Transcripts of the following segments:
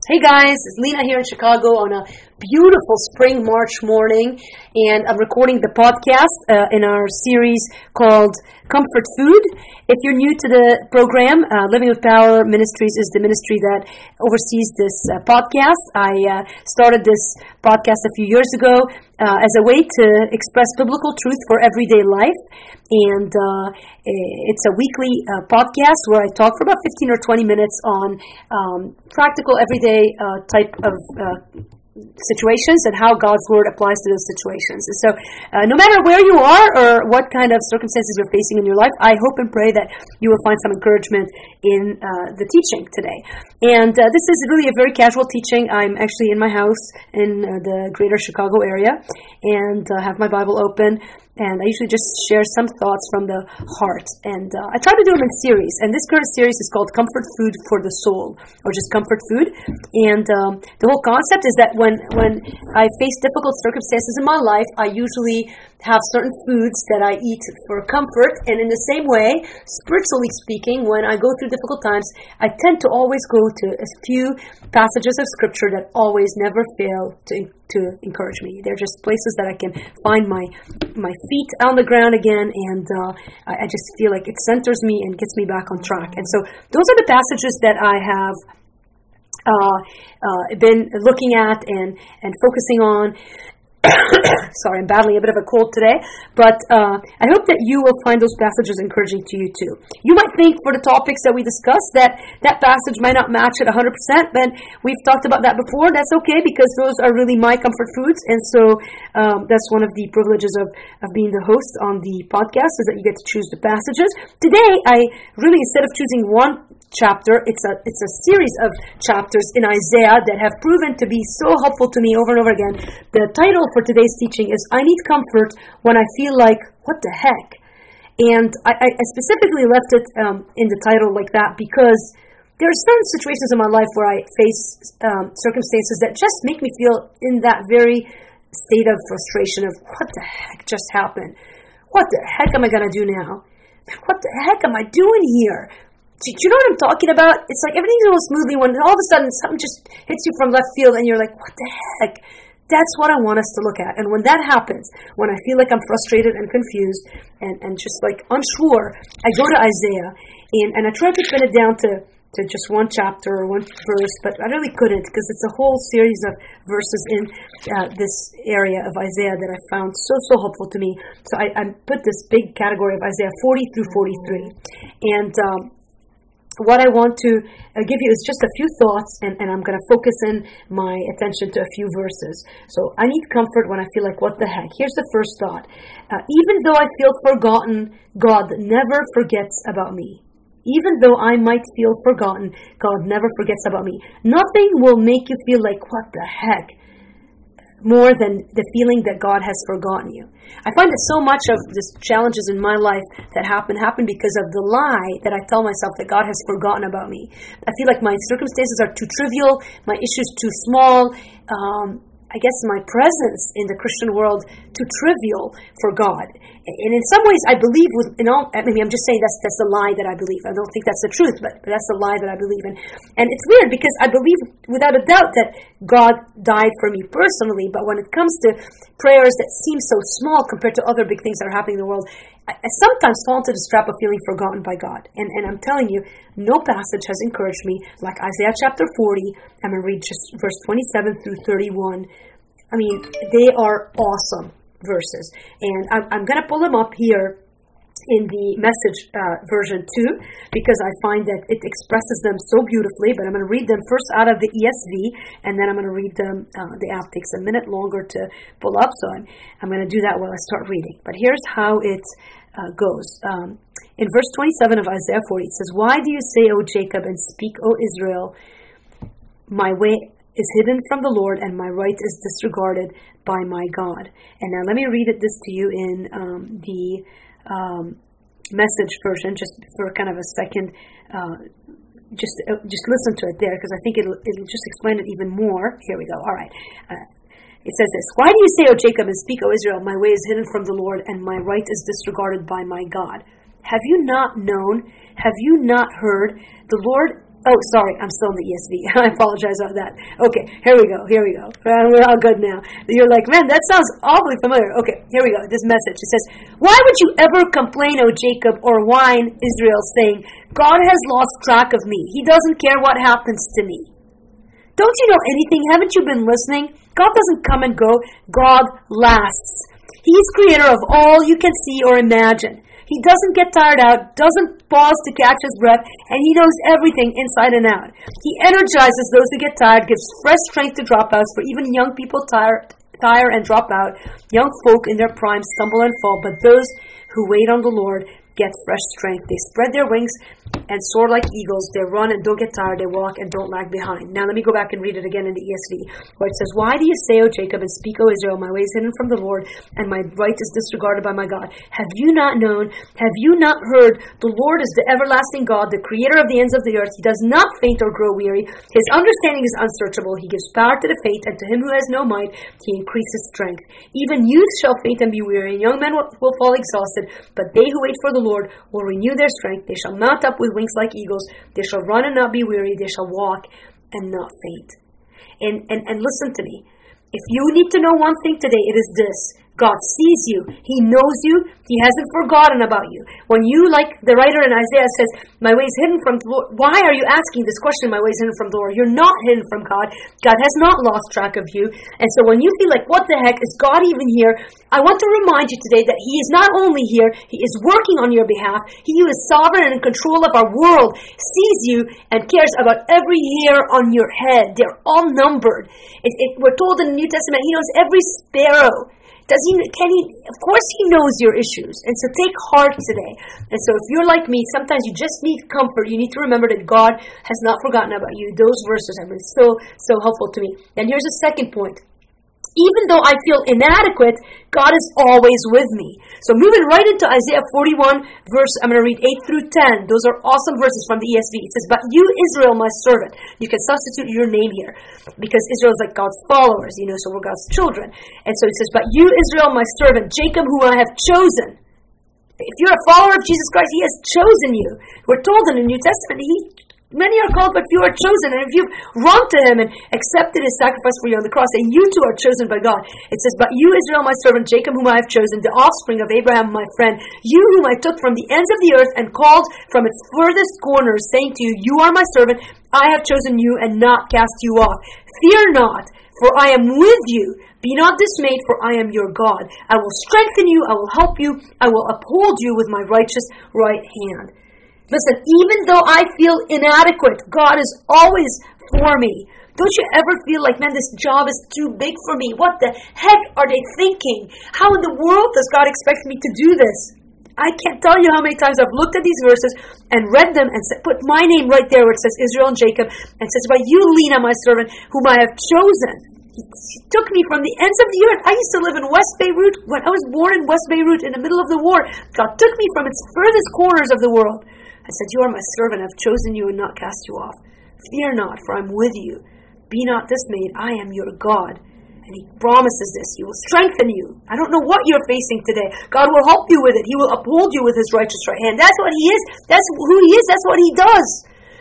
Hey guys, it's Lena here in Chicago on a beautiful spring March morning, and I'm recording the podcast in our series called Comfort Food. If you're new to the program, Living with Power Ministries is the ministry that oversees this podcast. I started this podcast a few years ago as a way to express biblical truth for everyday life. And it's a weekly podcast where I talk for about 15 or 20 minutes on practical, everyday type of situations and how God's Word applies to those situations. And so no matter where you are or what kind of circumstances you're facing in your life, I hope and pray that you will find some encouragement in the teaching today. And this is really a very casual teaching. I'm actually in my house in the greater Chicago area and have my Bible open. And I usually just share some thoughts from the heart. And I try to do them in series. And this current series is called Comfort Food for the Soul, or just Comfort Food. And the whole concept is that when I face difficult circumstances in my life, I usually have certain foods that I eat for comfort. And in the same way, spiritually speaking, when I go through difficult times, I tend to always go to a few passages of Scripture that always never fail to encourage me. They're just places that I can find my feet on the ground again, and I just feel like it centers me and gets me back on track. And so those are the passages that I have been looking at and focusing on. Sorry, I'm battling a bit of a cold today, but I hope that you will find those passages encouraging to you too. You might think for the topics that we discussed that passage might not match it 100%, but we've talked about that before. That's okay, because those are really my comfort foods, and so that's one of the privileges of being the host on the podcast, is that you get to choose the passages. Today, I really, instead of choosing one chapter, it's a series of chapters in Isaiah that have proven to be so helpful to me over and over again. The title for today's teaching is I Need Comfort When I Feel Like, What the Heck? And I specifically left it in the title like that because there are certain situations in my life where I face circumstances that just make me feel in that very state of frustration of what the heck just happened? What the heck am I going to do now? What the heck am I doing here? Do you know what I'm talking about? It's like everything's going smoothly when all of a sudden something just hits you from left field and you're like, what the heck? That's what I want us to look at. And when that happens, when I feel like I'm frustrated and confused and just like unsure, I go to Isaiah and I try to pin it down to just one chapter or one verse, but I really couldn't, because it's a whole series of verses in this area of Isaiah that I found so helpful to me. So I put this big category of Isaiah 40 through 43. And what I want to give you is just a few thoughts, and I'm going to focus in my attention to a few verses. So I need comfort when I feel like, what the heck? Here's the first thought. Even though I feel forgotten, God never forgets about me. Even though I might feel forgotten, God never forgets about me. Nothing will make you feel like, what the heck, more than the feeling that God has forgotten you. I find that so much of the challenges in my life that happen because of the lie that I tell myself that God has forgotten about me. I feel like my circumstances are too trivial, my issues too small, I guess my presence in the Christian world too trivial for God. And in some ways, I believe I'm just saying that's the lie that I believe. I don't think that's the truth, but that's the lie that I believe in. And it's weird because I believe without a doubt that God died for me personally, but when it comes to prayers that seem so small compared to other big things that are happening in the world, I sometimes fall into the trap of feeling forgotten by God. And I'm telling you, no passage has encouraged me like Isaiah chapter 40. I'm going to read just verse 27 through 31. I mean, they are awesome verses. And I'm going to pull them up here in the Message version too, because I find that it expresses them so beautifully. But I'm going to read them first out of the ESV, and then I'm going to read them. The app takes a minute longer to pull up, so I'm going to do that while I start reading. But here's how it goes. In verse 27 of Isaiah 40, it says, "Why do you say, O Jacob, and speak, O Israel, my way is hidden from the Lord, and my right is disregarded by my God." And now let me read this to you in the Message version, just for kind of a second. Just listen to it there, because I think it'll just explain it even more. Here we go. All right. It says this: "Why do you say, O Jacob, and speak, O Israel, my way is hidden from the Lord, and my right is disregarded by my God? Have you not known? Have you not heard? The Lord Oh, sorry, I'm still in the ESV. I apologize about that. Okay, here we go. We're all good now. You're like, man, that sounds awfully familiar. Okay, here we go. This message, it says, why would you ever complain, O Jacob, or whine, Israel, saying, God has lost track of me. He doesn't care what happens to me. Don't you know anything? Haven't you been listening? God doesn't come and go. God lasts. He's creator of all you can see or imagine. He doesn't get tired out, doesn't pause to catch his breath, and he knows everything inside and out. He energizes those who get tired, gives fresh strength to dropouts, for even young people tire and drop out. Young folk in their prime stumble and fall, but those who wait on the Lord get fresh strength. They spread their wings and soar like eagles. They run and don't get tired. They walk and don't lag behind. Now let me go back and read it again in the ESV, where it says, why do you say, O Jacob, and speak, O Israel, my way is hidden from the Lord, and my right is disregarded by my God? Have you not known? Have you not heard? The Lord is the everlasting God, the creator of the ends of the earth. He does not faint or grow weary. His understanding is unsearchable. He gives power to the faint, and to him who has no might, he increases strength. Even youth shall faint and be weary, and young men will fall exhausted, but they who wait for the Lord will renew their strength. They shall mount up with wings like eagles. They shall run and not be weary. They shall walk and not faint. And listen to me. If you need to know one thing today, it is this. God sees you. He knows you. He hasn't forgotten about you. When you, like the writer in Isaiah says, my way is hidden from the Lord. Why are you asking this question, my way is hidden from the Lord? You're not hidden from God. God has not lost track of you. And so when you feel like, what the heck, is God even here? I want to remind you today that he is not only here, he is working on your behalf. He who is sovereign and in control of our world sees you and cares about every hair on your head. They're all numbered. We're told in the New Testament, he knows every sparrow. Of course he knows your issues. And so take heart today. And so if you're like me, sometimes you just need comfort. You need to remember that God has not forgotten about you. Those verses have been so helpful to me. And here's a second point. Even though I feel inadequate, God is always with me. So moving right into Isaiah 41, I'm going to read 8 through 10. Those are awesome verses from the ESV. It says, but you, Israel, my servant. You can substitute your name here, because Israel is like God's followers, so we're God's children. And so he says, but you, Israel, my servant, Jacob, who I have chosen. If you're a follower of Jesus Christ, he has chosen you. We're told in the New Testament, many are called, but few are chosen. And if you've run to him and accepted his sacrifice for you on the cross, and you too are chosen by God. It says, but you, Israel, my servant, Jacob, whom I have chosen, the offspring of Abraham, my friend, you whom I took from the ends of the earth and called from its furthest corners, saying to you, you are my servant, I have chosen you and not cast you off. Fear not, for I am with you. Be not dismayed, for I am your God. I will strengthen you, I will help you, I will uphold you with my righteous right hand. Listen, even though I feel inadequate, God is always for me. Don't you ever feel like, man, this job is too big for me? What the heck are they thinking? How in the world does God expect me to do this? I can't tell you how many times I've looked at these verses and read them and put my name right there where it says Israel and Jacob, and says, but you, Lena, my servant, whom I have chosen. He took me from the ends of the earth. I used to live in West Beirut. When I was born in West Beirut in the middle of the war, God took me from its furthest corners of the world. I said, you are my servant, I've chosen you and not cast you off. Fear not, for I'm with you. Be not dismayed, I am your God. And he promises this, he will strengthen you. I don't know what you're facing today. God will help you with it. He will uphold you with his righteous right hand. That's what he is. That's who he is. That's what he does.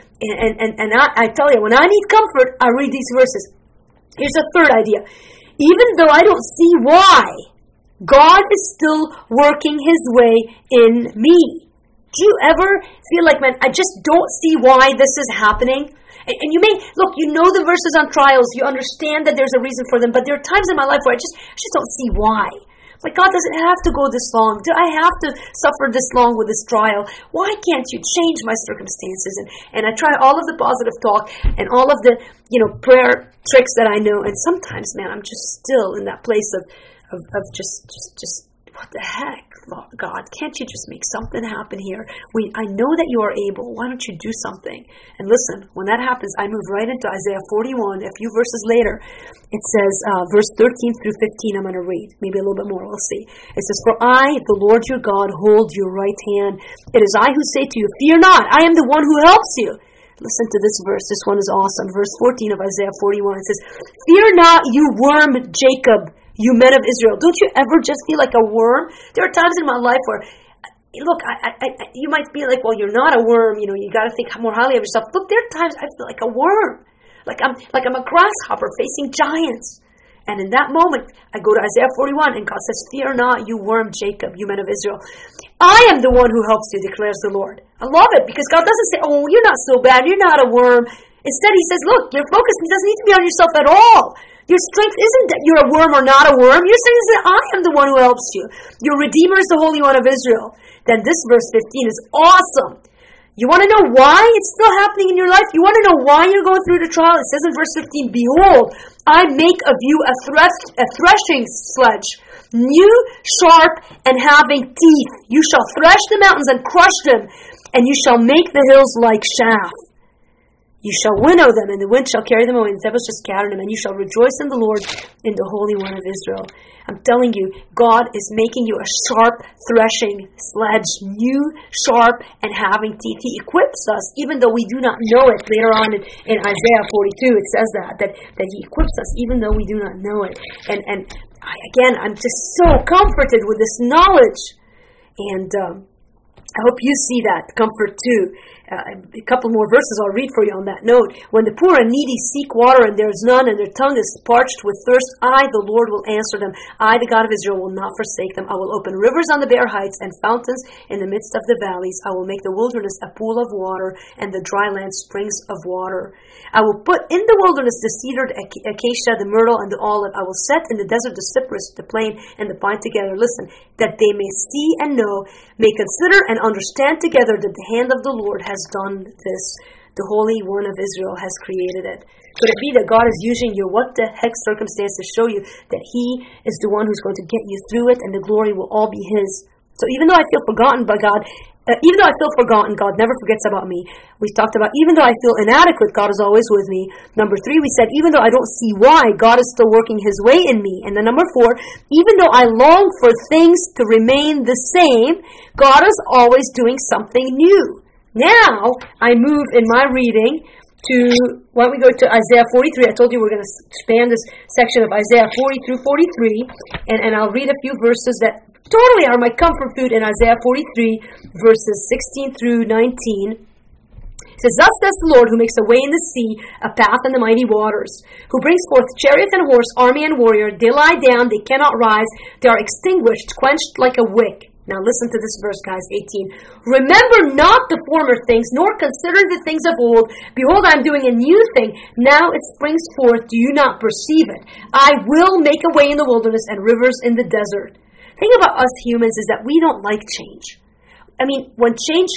And I tell you, when I need comfort, I read these verses. Here's a third idea. Even though I don't see why, God is still working his way in me. Do you ever feel like, man, I just don't see why this is happening? And you may, look, you know the verses on trials. You understand that there's a reason for them. But there are times in my life where I just don't see why. Like, God doesn't have to go this long. Do I have to suffer this long with this trial? Why can't you change my circumstances? And I try all of the positive talk and all of the, prayer tricks that I know. And sometimes, man, I'm just still in that place of just what the heck? God, can't you just make something happen here? I know that you are able. Why don't you do something? And listen, when that happens, I move right into Isaiah 41. A few verses later, it says, verse 13 through 15, I'm going to read. Maybe a little bit more, we'll see. It says, for I, the Lord your God, hold your right hand. It is I who say to you, fear not, I am the one who helps you. Listen to this verse. This one is awesome. Verse 14 of Isaiah 41, it says, fear not, you worm Jacob, you men of Israel. Don't you ever just feel like a worm? There are times in my life where look, you might be like, well, you're not a worm. You got to think more highly of yourself. Look, there are times I feel like a worm, like I'm a grasshopper facing giants. And in that moment, I go to Isaiah 41, and God says, "Fear not, you worm Jacob, you men of Israel. I am the one who helps you," declares the Lord. I love it, because God doesn't say, "Oh, you're not so bad, you're not a worm." Instead, He says, "Look, your focus doesn't need to be on yourself at all. Your strength isn't that you're a worm or not a worm. Your strength is that I am the one who helps you. Your Redeemer is the Holy One of Israel." Then this verse 15 is awesome. You want to know why it's still happening in your life? You want to know why you're going through the trial? It says in verse 15, "Behold, I make of you a threshing sledge, new, sharp, and having teeth. You shall thresh the mountains and crush them, and you shall make the hills like chaff. You shall winnow them, and the wind shall carry them away, and the tempest shall scatter them, and you shall rejoice in the Lord, in the Holy One of Israel." I'm telling you, God is making you a sharp threshing sledge, new, sharp, and having teeth. He equips us, even though we do not know it. Later on in Isaiah 42, it says that He equips us, even though we do not know it. And I'm just so comforted with this knowledge. And I hope you see that comfort too. A couple more verses I'll read for you on that note. "When the poor and needy seek water and there is none, and their tongue is parched with thirst, I, the Lord, will answer them. I, the God of Israel, will not forsake them. I will open rivers on the bare heights and fountains in the midst of the valleys. I will make the wilderness a pool of water and the dry land springs of water. I will put in the wilderness the cedar, the acacia, the myrtle, and the olive. I will set in the desert the cypress, the plane, and the pine together. Listen, that they may see and know, may consider and understand together that the hand of the Lord has done this. The Holy One of Israel has created it." Could it be that God is using your what the heck circumstance to show you that He is the one who's going to get you through it, and the glory will all be His? So even though I feel forgotten by God, God never forgets about me. We talked about, even though I feel inadequate, God is always with me. Number 3, we said, even though I don't see why, God is still working His way in me. And then number 4, even though I long for things to remain the same, God is always doing something new. Now, I move in my reading to, why don't we go to Isaiah 43. I told you we're going to span this section of Isaiah 40 through 43, and I'll read a few verses that totally are my comfort food in Isaiah 43, verses 16 through 19. It says, "Thus says the Lord, who makes a way in the sea, a path in the mighty waters, who brings forth chariot and horse, army and warrior. They lie down, they cannot rise, they are extinguished, quenched like a wick." Now listen to this verse, guys, 18. "Remember not the former things, nor consider the things of old. Behold, I am doing a new thing. Now it springs forth. Do you not perceive it? I will make a way in the wilderness and rivers in the desert." The thing about us humans is that we don't like change. I mean, when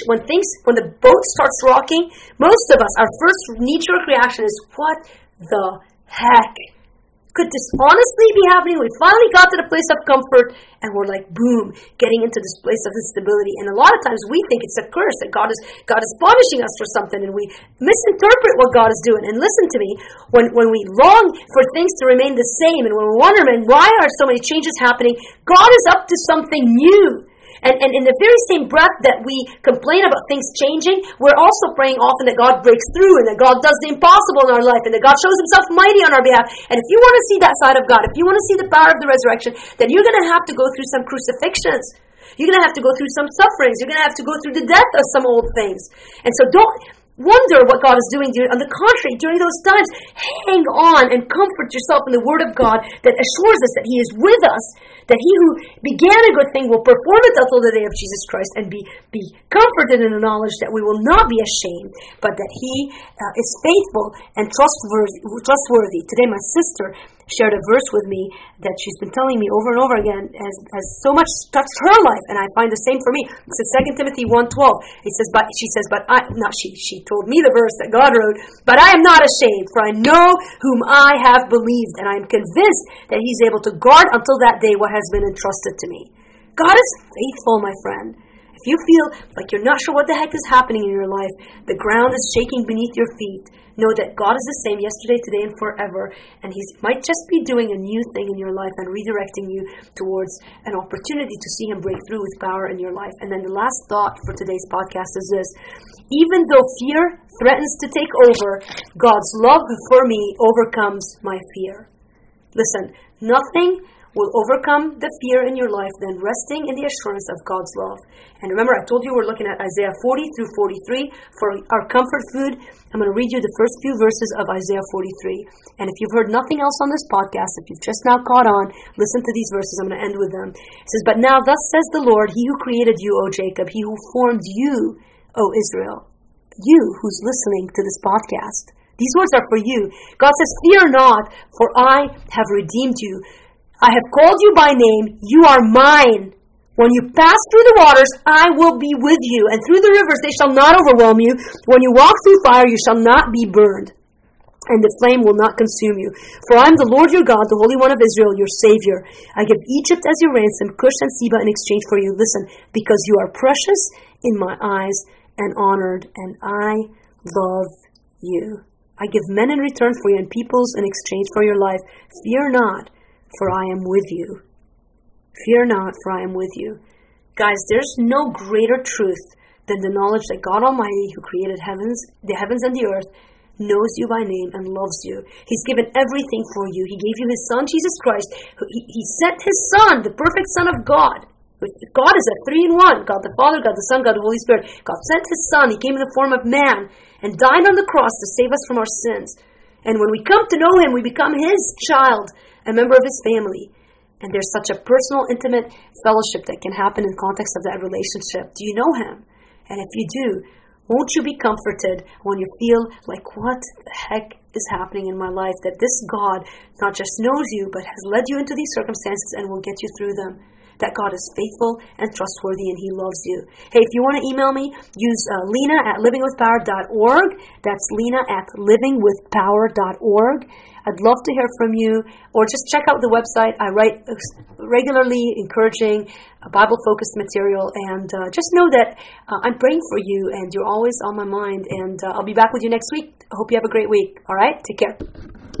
the boat starts rocking, most of us, our first knee-jerk reaction is, what the heck? Could this honestly be happening? We finally got to the place of comfort, and we're like, boom, getting into this place of instability. And a lot of times we think it's a curse, that God is punishing us for something, and we misinterpret what God is doing. And listen to me, when we long for things to remain the same, and when we're wondering, why are so many changes happening? God is up to something new. And in the very same breath that we complain about things changing, we're also praying often that God breaks through and that God does the impossible in our life and that God shows Himself mighty on our behalf. And if you want to see that side of God, if you want to see the power of the resurrection, then you're going to have to go through some crucifixions. You're going to have to go through some sufferings. You're going to have to go through the death of some old things. And so don't wonder what God is doing. On the contrary, during those times, hang on and comfort yourself in the Word of God that assures us that He is with us, that He who began a good thing will perform it until the day of Jesus Christ, and be comforted in the knowledge that we will not be ashamed, but that He is faithful and trustworthy. Today, my sister shared a verse with me that she's been telling me over and over again has so much touched her life, and I find the same for me. It's in 2 Timothy 1:12. She told me the verse that God wrote, "But I am not ashamed, for I know whom I have believed, and I am convinced that He's able to guard until that day what has been entrusted to me." God is faithful, my friend. If you feel like you're not sure what the heck is happening in your life, the ground is shaking beneath your feet, know that God is the same yesterday, today, and forever, and He might just be doing a new thing in your life and redirecting you towards an opportunity to see Him break through with power in your life. And then the last thought for today's podcast is this: even though fear threatens to take over, God's love for me overcomes my fear. Listen, nothing will overcome the fear in your life than resting in the assurance of God's love. And remember, I told you we're looking at Isaiah 40 through 43 for our comfort food. I'm going to read you the first few verses of Isaiah 43. And if you've heard nothing else on this podcast, if you've just now caught on, listen to these verses. I'm going to end with them. It says, "But now thus says the Lord, He who created you, O Jacob, He who formed you, O Israel." You who's listening to this podcast. These words are for you. God says, "Fear not, for I have redeemed you. I have called you by name. You are mine. When you pass through the waters, I will be with you. And through the rivers, they shall not overwhelm you. When you walk through fire, you shall not be burned. And the flame will not consume you. For I am the Lord your God, the Holy One of Israel, your Savior. I give Egypt as your ransom, Cush and Seba in exchange for you. Listen, because you are precious in my eyes and honored, and I love you. I give men in return for you and peoples in exchange for your life. Fear not, for I am with you. Fear not, for I am with you." Guys, there's no greater truth than the knowledge that God Almighty, who created the heavens and the earth, knows you by name and loves you. He's given everything for you. He gave you His Son, Jesus Christ. He sent His Son, the perfect Son of God. God is a 3-in-1. God the Father, God the Son, God the Holy Spirit. God sent His Son. He came in the form of man and died on the cross to save us from our sins. And when we come to know Him, we become His child, a member of His family. And there's such a personal, intimate fellowship that can happen in context of that relationship. Do you know Him? And if you do, won't you be comforted when you feel like, what the heck is happening in my life? That this God not just knows you, but has led you into these circumstances and will get you through them. That God is faithful and trustworthy and He loves you. Hey, if you want to email me, use Lena@livingwithpower.org. That's Lena@livingwithpower.org. I'd love to hear from you, or just check out the website. I write regularly encouraging Bible-focused material, and just know that I'm praying for you, and you're always on my mind, and I'll be back with you next week. I hope you have a great week. All right? Take care.